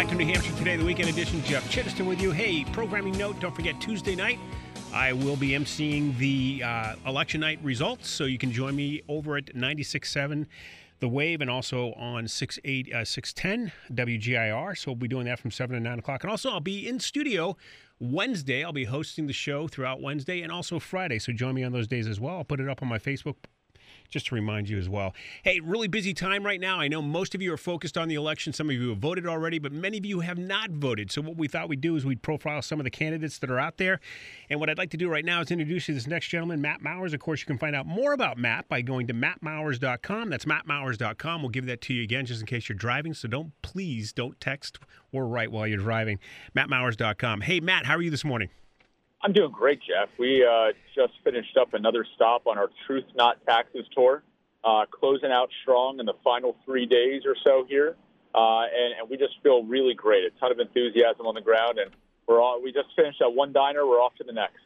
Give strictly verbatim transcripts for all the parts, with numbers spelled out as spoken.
back to New Hampshire Today, the weekend edition. Jeff Chittiston with you. Hey, programming note, don't forget Tuesday night, I will be emceeing the uh, election night results, so you can join me over at ninety-six point seven The Wave and also on six ten W G I R. So we'll be doing that from seven to nine o'clock. And also, I'll be in studio Wednesday. I'll be hosting the show throughout Wednesday and also Friday, so join me on those days as well. I'll put it up on my Facebook just to remind you as well. Hey, really busy time right now. I know most of you are focused on the election. Some of you have voted already, but many of you have not voted. So what we thought we'd do is we'd profile some of the candidates that are out there. And what I'd like to do right now is introduce you to this next gentleman, Matt Mowers. Of course, you can find out more about Matt by going to matt mowers dot com. That's matt mowers dot com. We'll give that to you again just in case you're driving. So don't, please, don't text or write while you're driving. matt mowers dot com. Hey, Matt, how are you this morning? I'm doing great, Jeff. We uh, just finished up another stop on our Truth Not Taxes tour, uh, closing out strong in the final three days or so here, uh, and, and we just feel really great. A ton of enthusiasm on the ground, and we're all, we just finished at one diner. We're off to the next.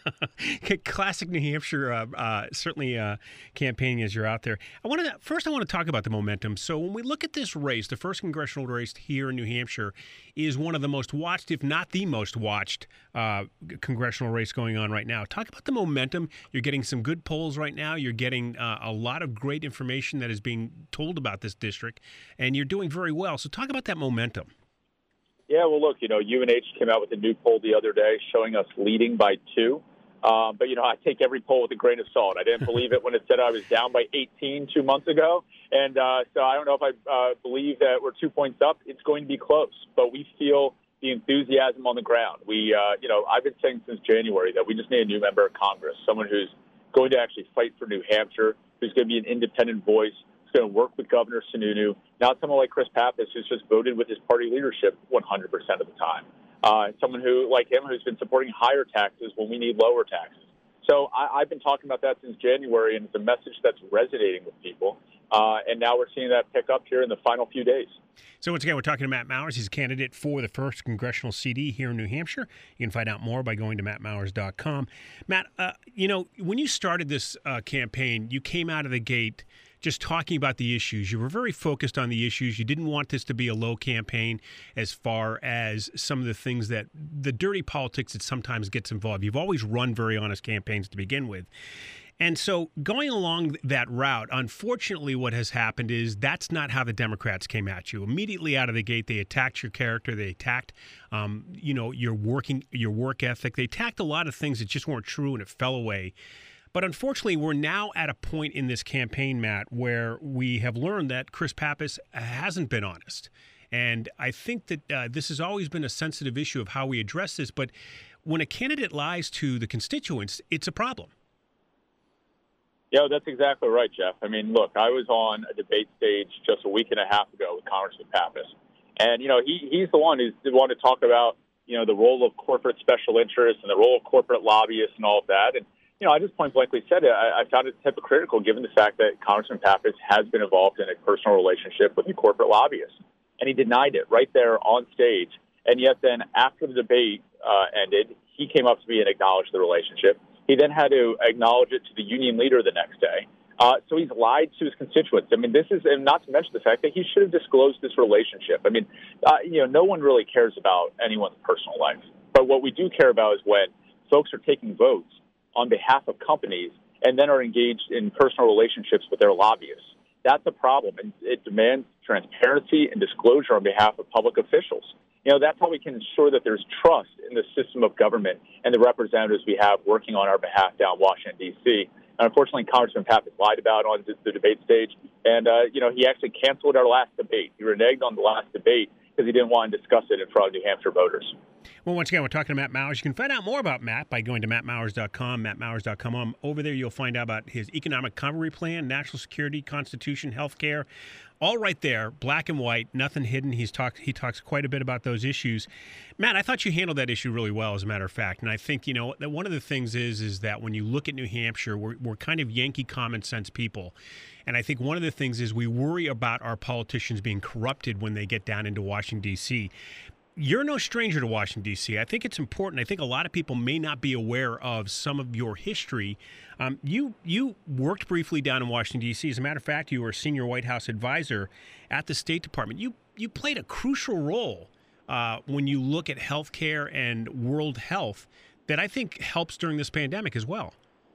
Classic New Hampshire, uh, uh, certainly uh, campaigning as you're out there. I want to first. I want to talk about the momentum. So when we look at this race, the first congressional race here in New Hampshire is one of the most watched, if not the most watched, uh, congressional race going on right now. Talk about the momentum. You're getting some good polls right now. You're getting uh, a lot of great information that is being told about this district, and you're doing very well. So talk about that momentum. Yeah, well, look, you know, U N H came out with a new poll the other day showing us leading by two. Um, but, you know, I take every poll with a grain of salt. I didn't believe it when it said I was down by eighteen two months ago. And uh, so I don't know if I uh, believe that we're two points up. It's going to be close. But we feel the enthusiasm on the ground. We, uh, you know, I've been saying since January that we just need a new member of Congress, someone who's going to actually fight for New Hampshire, who's going to be an independent voice, who's going to work with Governor Sununu, not someone like Chris Pappas, who's just voted with his party leadership one hundred percent of the time. Uh, someone who, like him, who's been supporting higher taxes when we need lower taxes. So I, I've been talking about that since January, and it's a message that's resonating with people. Uh, and now we're seeing that pick up here in the final few days. So once again, we're talking to Matt Mowers. He's a candidate for the first congressional C D here in New Hampshire. You can find out more by going to matt mowers dot com. Matt, uh, you know, when you started this uh, campaign, you came out of the gate just talking about the issues. You were very focused on the issues. You didn't want this to be a low campaign as far as some of the things that the dirty politics that sometimes gets involved. You've always run very honest campaigns to begin with. And so going along that route, unfortunately, what has happened is that's not how the Democrats came at you. Immediately out of the gate, they attacked your character. They attacked, um, you know, your working, your work ethic. They attacked a lot of things that just weren't true, and it fell away. But unfortunately, we're now at a point in this campaign, Matt, where we have learned that Chris Pappas hasn't been honest. And I think that uh, this has always been a sensitive issue of how we address this. But when a candidate lies to the constituents, it's a problem. Yeah, that's exactly right, Jeff. I mean, look, I was on a debate stage just a week and a half ago with Congressman Pappas. And, you know, he, he's the one who's the one to talk about, you know, the role of corporate special interests and the role of corporate lobbyists and all of that. And you know, I just point blankly said it. I, I found it hypocritical given the fact that Congressman Pappas has been involved in a personal relationship with a corporate lobbyist. And he denied it right there on stage. And yet then after the debate uh, ended, he came up to me and acknowledged the relationship. He then had to acknowledge it to the union leader the next day. Uh, so he's lied to his constituents. I mean, this is, and not to mention the fact that he should have disclosed this relationship. I mean, uh, you know, no one really cares about anyone's personal life. But what we do care about is when folks are taking votes on behalf of companies and then are engaged in personal relationships with their lobbyists. That's a problem, and it demands transparency and disclosure on behalf of public officials. You know, that's how we can ensure that there's trust in the system of government and the representatives we have working on our behalf down in Washington, D C. And unfortunately, Congressman Pappas lied about on the, the debate stage, and, uh, you know, he actually canceled our last debate. He reneged on the last debate because he didn't want to discuss it in front of New Hampshire voters. Well, once again, we're talking to Matt Mowers. You can find out more about Matt by going to matt mowers dot com, matt mowers dot com. Um, over there, you'll find out about his economic recovery plan, national security, constitution, health care, all right there, black and white, nothing hidden. He's talked. He talks quite a bit about those issues. Matt, I thought you handled that issue really well, as a matter of fact. And I think, you know, that one of the things is is that when you look at New Hampshire, we're, we're kind of Yankee common sense people. And I think one of the things is we worry about our politicians being corrupted when they get down into Washington, D C You're no stranger to Washington, D C I think it's important. I think a lot of people may not be aware of some of your history. Um, you you worked briefly down in Washington, D C As a matter of fact, you were a senior White House advisor at the State Department. You you played a crucial role uh, when you look at healthcare and world health that I think helps during this pandemic as well.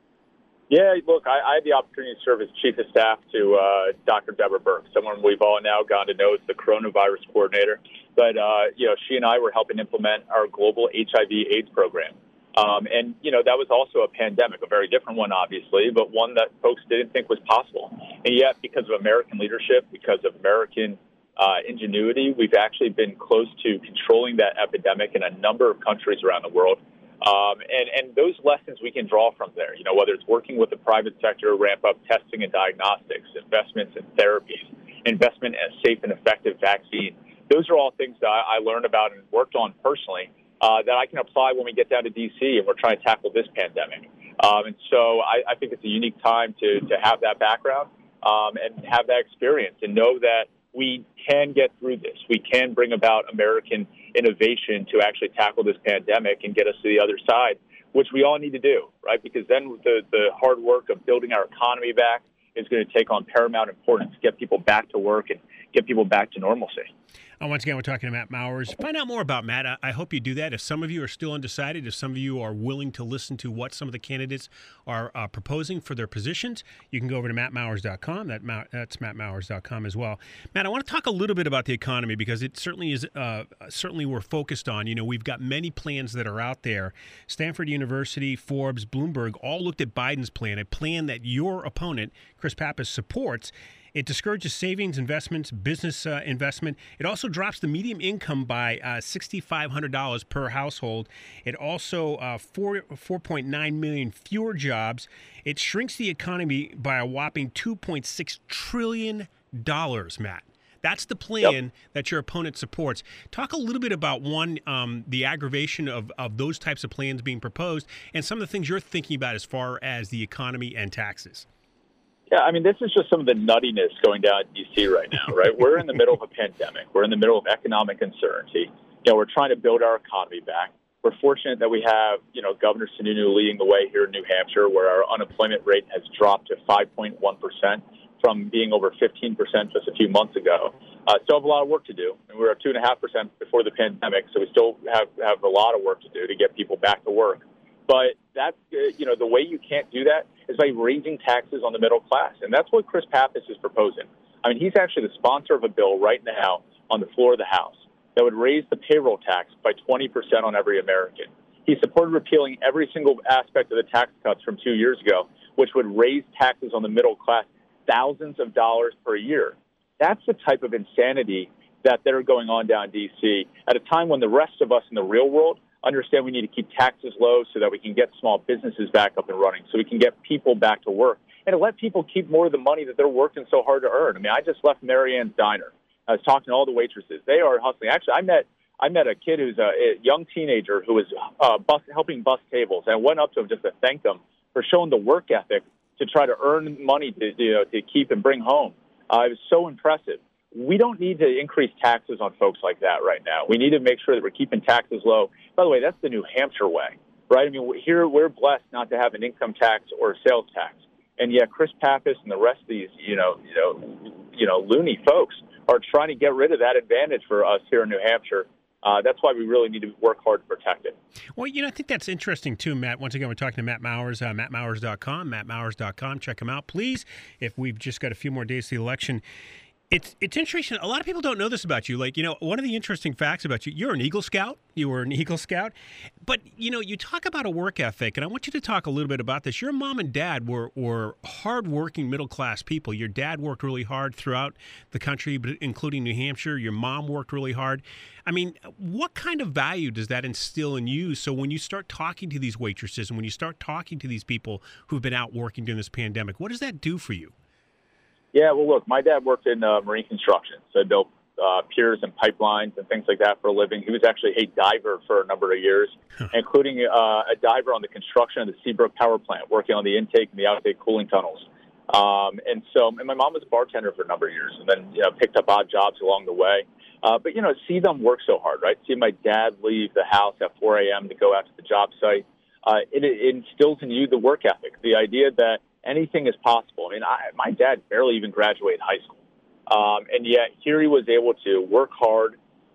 Yeah, look, I, I had the opportunity to serve as chief of staff to uh, Doctor Deborah Burke, someone we've all now gotten to know as the coronavirus coordinator. But, uh, you know, she and I were helping implement our global H I V AIDS program. Um, and, you know, that was also a pandemic, a very different one, obviously, but one that folks didn't think was possible. And yet, because of American leadership, because of American uh, ingenuity, we've actually been close to controlling that epidemic in a number of countries around the world. Um, and, and those lessons we can draw from there, you know, whether it's working with the private sector to ramp up testing and diagnostics, investments in therapies, investment in a safe and effective vaccine. Those are all things that I, I learned about and worked on personally uh, that I can apply when we get down to D C and we're trying to tackle this pandemic. Um, and so I, I think it's a unique time to, to have that background um, and have that experience and know that we can get through this. We can bring about American innovation to actually tackle this pandemic and get us to the other side, which we all need to do, right? Because then the, the hard work of building our economy back is going to take on paramount importance, get people back to work and get people back to normalcy. And once again, we're talking to Matt Mowers. Find out more about Matt. I, I hope you do that. If some of you are still undecided, if some of you are willing to listen to what some of the candidates are uh, proposing for their positions, you can go over to matt mowers dot com. That, that's matt mowers dot com as well. Matt, I want to talk a little bit about the economy because it certainly is, uh, certainly we're focused on. You know, we've got many plans that are out there. Stanford University, Forbes, Bloomberg all looked at Biden's plan, a plan that your opponent, Chris Pappas, supports. It discourages savings, investments, business uh, investment. It also drops the median income by uh, six thousand five hundred dollars per household. It also uh, four, 4.9 million fewer jobs. It shrinks the economy by a whopping two point six trillion dollars, Matt. That's the plan yep. that your opponent supports. Talk a little bit about, one, um, the aggravation of, of those types of plans being proposed and some of the things you're thinking about as far as the economy and taxes. Yeah, I mean, this is just some of the nuttiness going down in D C right now, right? We're in the middle of a pandemic. We're in the middle of economic uncertainty. You know, we're trying to build our economy back. We're fortunate that we have, you know, Governor Sununu leading the way here in New Hampshire, where our unemployment rate has dropped to five point one percent from being over fifteen percent just a few months ago. Uh, still have a lot of work to do. And we were at two point five percent before the pandemic, so we still have, have a lot of work to do to get people back to work. But that's, uh, you know, the way you can't do that is by raising taxes on the middle class. And that's what Chris Pappas is proposing. I mean, he's actually the sponsor of a bill right now on the floor of the House that would raise the payroll tax by twenty percent on every American. He supported repealing every single aspect of the tax cuts from two years ago, which would raise taxes on the middle class thousands of dollars per year. That's the type of insanity that they're going on down in D C at a time when the rest of us in the real world understand we need to keep taxes low so that we can get small businesses back up and running, so we can get people back to work, and to let people keep more of the money that they're working so hard to earn. I mean, I just left Marianne's Diner. I was talking to all the waitresses. They are hustling. Actually, I met I met a kid who's a, a young teenager who was uh, bus, helping bus tables, and I went up to him just to thank them for showing the work ethic to try to earn money to, you know, to keep and bring home. Uh, it was so impressive. We don't need to increase taxes on folks like that right now. We need to make sure that we're keeping taxes low. By the way, that's the New Hampshire way, right? I mean, here we're blessed not to have an income tax or a sales tax, and yet Chris Pappas and the rest of these, you know, you know, you know, loony folks are trying to get rid of that advantage for us here in New Hampshire. Uh, that's why we really need to work hard to protect it. Well, you know, I think that's interesting, too, Matt. Once again, we're talking to Matt Mowers, uh, matt mowers dot com, matt mowers dot com. Check him out, please, if we've just got a few more days to the election. It's it's interesting. A lot of people don't know this about you. Like, you know, one of the interesting facts about you, you're an Eagle Scout. You were an Eagle Scout. But, you know, you talk about a work ethic, and I want you to talk a little bit about this. Your mom and dad were, were hardworking middle-class people. Your dad worked really hard throughout the country, but including New Hampshire. Your mom worked really hard. I mean, what kind of value does that instill in you? So when you start talking to these waitresses and when you start talking to these people who've been out working during this pandemic, what does that do for you? Yeah, well, look, my dad worked in uh, marine construction, so built uh, piers and pipelines and things like that for a living. He was actually a diver for a number of years, huh. including uh, a diver on the construction of the Seabrook power plant, working on the intake and the outtake cooling tunnels. Um, and so, and my mom was a bartender for a number of years, and then you know picked up odd jobs along the way. Uh, but you know, see them work so hard, right? See my dad leave the house at four a.m. to go out to the job site. Uh, it, it instills in you the work ethic, the idea that anything is possible. I mean, I, my dad barely even graduated high school. Um, and yet here he was able to work hard,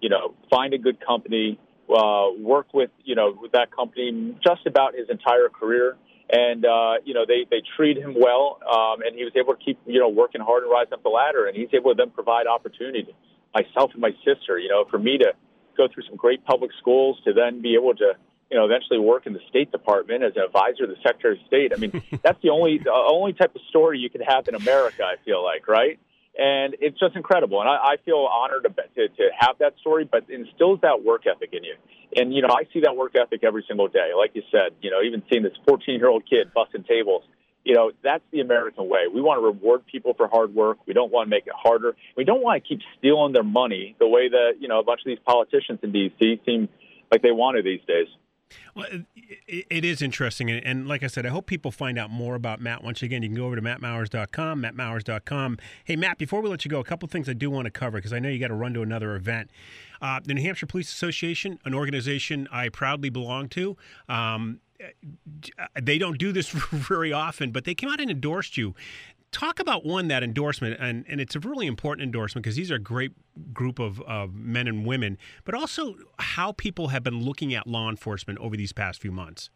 you know, find a good company, uh, work with, you know, with that company just about his entire career. And, uh, you know, they, they treat him well, um, and he was able to keep, you know, working hard and rise up the ladder. And he's able to then provide opportunity to myself and my sister, you know, for me to go through some great public schools, to then be able to, you know, eventually work in the State Department as an advisor to the Secretary of State. I mean, that's the only the only type of story you could have in America, I feel like, right? And it's just incredible. And I, I feel honored to, to, to have that story, but it instills that work ethic in you. And, you know, I see that work ethic every single day. Like you said, you know, even seeing this fourteen-year-old kid busting tables, you know, that's the American way. We want to reward people for hard work. We don't want to make it harder. We don't want to keep stealing their money the way that, you know, a bunch of these politicians in D C seem like they want to these days. Well, it, it is interesting. And, and like I said, I hope people find out more about Matt. Once again, you can go over to matt mowers dot com, matt mowers dot com. Hey, Matt, before we let you go, a couple of things I do want to cover because I know you got to run to another event. Uh, the New Hampshire Police Association, an organization I proudly belong to, um, they don't do this very often, but they came out and endorsed you. Talk about, one, that endorsement, and, and it's a really important endorsement because these are a great group of, of men and women, but also how people have been looking at law enforcement over these past few months.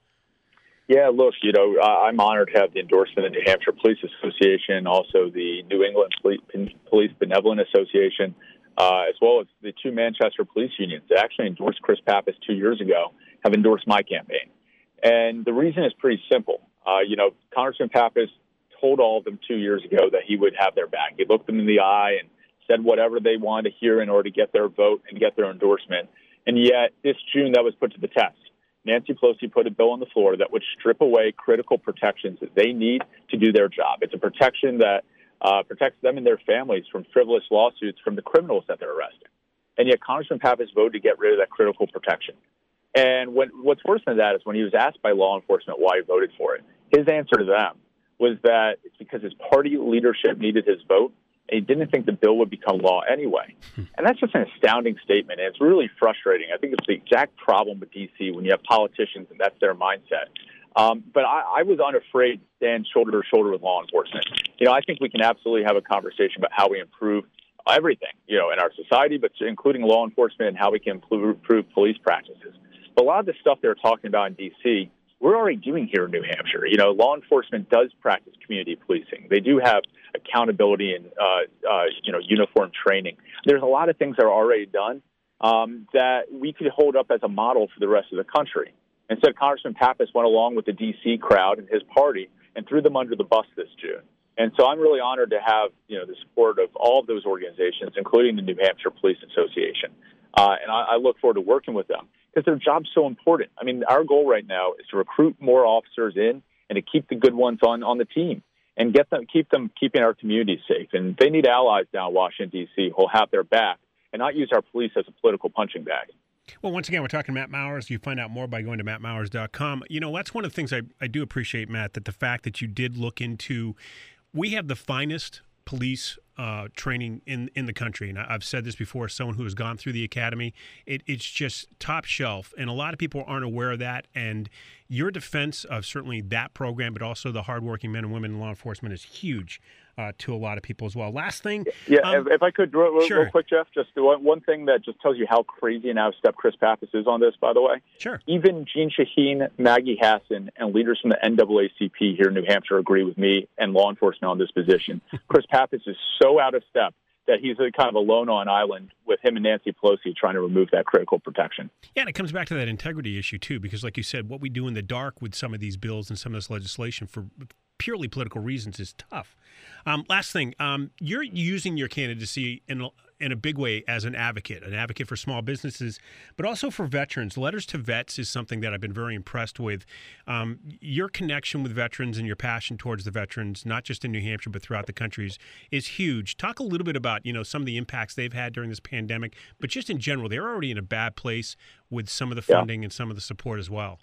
Yeah, look, you know, I'm honored to have the endorsement of the New Hampshire Police Association, also the New England Police Benevolent Association, uh, as well as the two Manchester police unions that actually endorsed Chris Pappas two years ago, have endorsed my campaign. And the reason is pretty simple. Uh, you know, Congressman Pappas told all of them two years ago that he would have their back. He looked them in the eye and said whatever they wanted to hear in order to get their vote and get their endorsement. And yet, this June, that was put to the test. Nancy Pelosi put a bill on the floor that would strip away critical protections that they need to do their job. It's a protection that uh, protects them and their families from frivolous lawsuits from the criminals that they're arresting. And yet, Congressman Pappas voted to get rid of that critical protection. And when, what's worse than that is when he was asked by law enforcement why he voted for it, his answer to them was that it's because his party leadership needed his vote, and he didn't think the bill would become law anyway. And that's just an astounding statement, and it's really frustrating. I think it's the exact problem with D C when you have politicians and that's their mindset. Um, but I, I was unafraid to stand shoulder to shoulder with law enforcement. You know, I think we can absolutely have a conversation about how we improve everything, you know, in our society, but including law enforcement and how we can improve, improve police practices. But a lot of the stuff they're talking about in D C, we're already doing here in New Hampshire. You know, law enforcement does practice community policing. They do have accountability and, uh, uh, you know, uniform training. There's a lot of things that are already done um, that we could hold up as a model for the rest of the country. Instead, Congressman Pappas went along with the D C crowd and his party and threw them under the bus this June. And so I'm really honored to have, you know, the support of all of those organizations, including the New Hampshire Police Association. Uh, and I, I look forward to working with them, because their job's so important. I mean, our goal right now is to recruit more officers in and to keep the good ones on, on the team and get them, keep them keeping our communities safe. And they need allies down in Washington, D C who'll have their back and not use our police as a political punching bag. Well, once again, we're talking Matt Mowers. You find out more by going to matt mowers dot com. You know, that's one of the things I, I do appreciate, Matt, that the fact that you did look into, we have the finest police uh, training in, in the country. And I've said this before, as someone who has gone through the academy, it, it's just top shelf. And a lot of people aren't aware of that. And your defense of certainly that program, but also the hardworking men and women in law enforcement is huge uh, to a lot of people as well. Last thing. Yeah, um, if, if I could, real, sure. real quick, Jeff, just one, one thing that just tells you how crazy and out of step Chris Pappas is on this, by the way. Sure. Even Jean Shaheen, Maggie Hassan, and leaders from the N double A C P here in New Hampshire agree with me and law enforcement on this position. Chris Pappas is so out of step that he's a kind of alone on island with him and Nancy Pelosi trying to remove that critical protection. Yeah, and it comes back to that integrity issue, too, because like you said, what we do in the dark with some of these bills and some of this legislation for purely political reasons is tough. Um, last thing, um, you're using your candidacy in a, in a big way as an advocate, an advocate for small businesses, but also for veterans. Letters to Vets is something that I've been very impressed with. Um, your connection with veterans and your passion towards the veterans, not just in New Hampshire, but throughout the country, is, is huge. Talk a little bit about, you know, some of the impacts they've had during this pandemic, but just in general, they're already in a bad place with some of the funding yeah. and some of the support as well.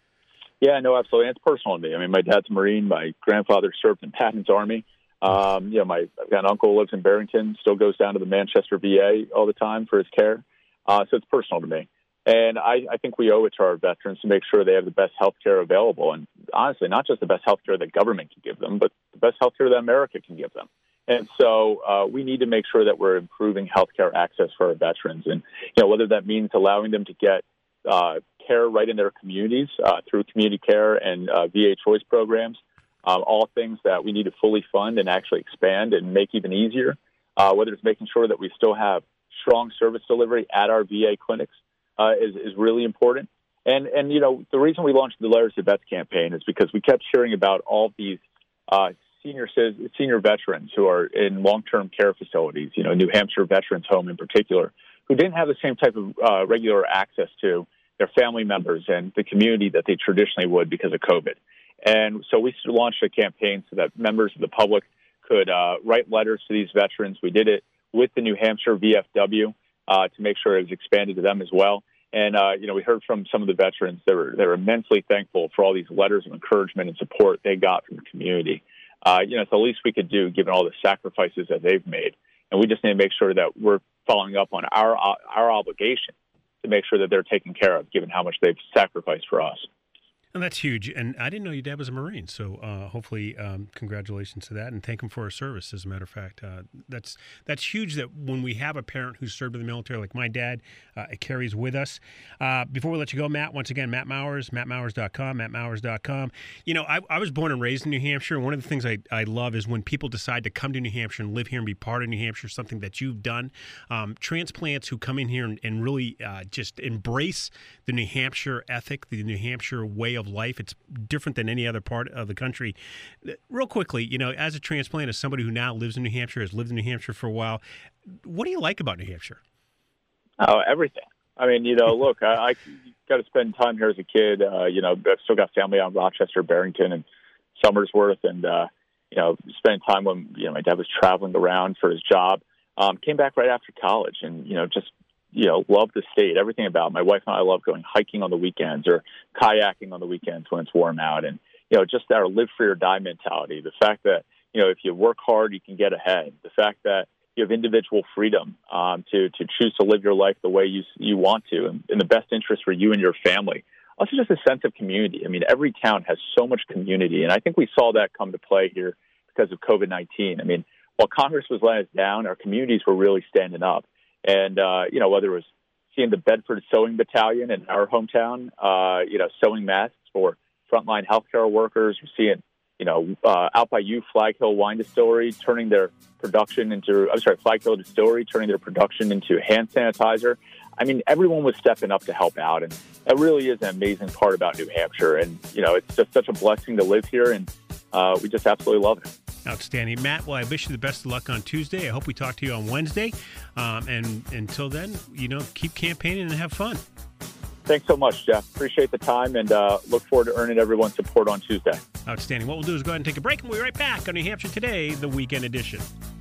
Yeah, no, absolutely. And it's personal to me. I mean, my dad's a Marine. My grandfather served in Patton's Army. Um, you know, my I've got an uncle who lives in Barrington, still goes down to the Manchester V A all the time for his care. Uh, so it's personal to me. And I, I think we owe it to our veterans to make sure they have the best health care available. And honestly, not just the best health care that government can give them, but the best health care that America can give them. And so uh, we need to make sure that we're improving healthcare access for our veterans. And, you know, whether that means allowing them to get uh, care right in their communities uh, through community care and uh, V A choice programs, um, all things that we need to fully fund and actually expand and make even easier, uh, whether it's making sure that we still have strong service delivery at our V A clinics uh, is, is really important. And, and, you know, the reason we launched the Letters to Vets campaign is because we kept hearing about all these uh, senior senior veterans who are in long-term care facilities, you know, New Hampshire Veterans Home in particular, who didn't have the same type of uh, regular access to their family members and the community that they traditionally would because of COVID. And so we launched a campaign so that members of the public could uh, write letters to these veterans. We did it with the New Hampshire V F W uh, to make sure it was expanded to them as well. And, uh, you know, we heard from some of the veterans that were, they were immensely thankful for all these letters of encouragement and support they got from the community. Uh, you know, it's the least we could do given all the sacrifices that they've made. And we just need to make sure that we're following up on our our obligation to make sure that they're taken care of, given how much they've sacrificed for us. And that's huge. And I didn't know your dad was a Marine. So uh, hopefully, um, congratulations to that, and thank him for his service. As a matter of fact, uh, that's that's huge that when we have a parent who's served in the military, like my dad, uh, it carries with us. Uh, before we let you go, Matt, once again, Matt Mowers, matt mowers dot com, matt mowers dot com. You know, I, I was born and raised in New Hampshire. And one of the things I, I love is when people decide to come to New Hampshire and live here and be part of New Hampshire, something that you've done. Um, transplants who come in here and, and really uh, just embrace the New Hampshire ethic, the New Hampshire way of life. It's different than any other part of the country. Real quickly, you know, as a transplant, as somebody who now lives in New Hampshire, has lived in New Hampshire for a while, what do you like about New Hampshire? Oh, everything. I mean, you know, look, I, I got to spend time here as a kid. Uh, you know, I've still got family on Rochester, Barrington, and Somersworth, and, uh, you know, spending time when, you know, my dad was traveling around for his job. Um, came back right after college and, you know, just, you know, love the state, everything about it. My wife and I love going hiking on the weekends or kayaking on the weekends when it's warm out. And, you know, just our live free or die mentality. The fact that, you know, if you work hard, you can get ahead. The fact that you have individual freedom um, to, to choose to live your life the way you, you want to and in the best interest for you and your family. Also just a sense of community. I mean, every town has so much community. And I think we saw that come to play here because of COVID nineteen. I mean, while Congress was letting us down, our communities were really standing up. And, uh, you know, whether it was seeing the Bedford Sewing Battalion in our hometown, uh, you know, sewing masks for frontline healthcare workers, we're seeing, you know, uh, out by you, Flag Hill Wine Distillery turning their production into, I'm sorry, Flag Hill Distillery turning their production into hand sanitizer. I mean, everyone was stepping up to help out. And that really is an amazing part about New Hampshire. And, you know, it's just such a blessing to live here. And uh, we just absolutely love it. Outstanding. Matt, well, I wish you the best of luck on Tuesday. I hope we talk to you on Wednesday. Um, and until then, you know, keep campaigning and have fun. Thanks so much, Jeff. Appreciate the time and uh, look forward to earning everyone's support on Tuesday. Outstanding. What we'll do is go ahead and take a break, and we'll be right back on New Hampshire Today, the weekend edition.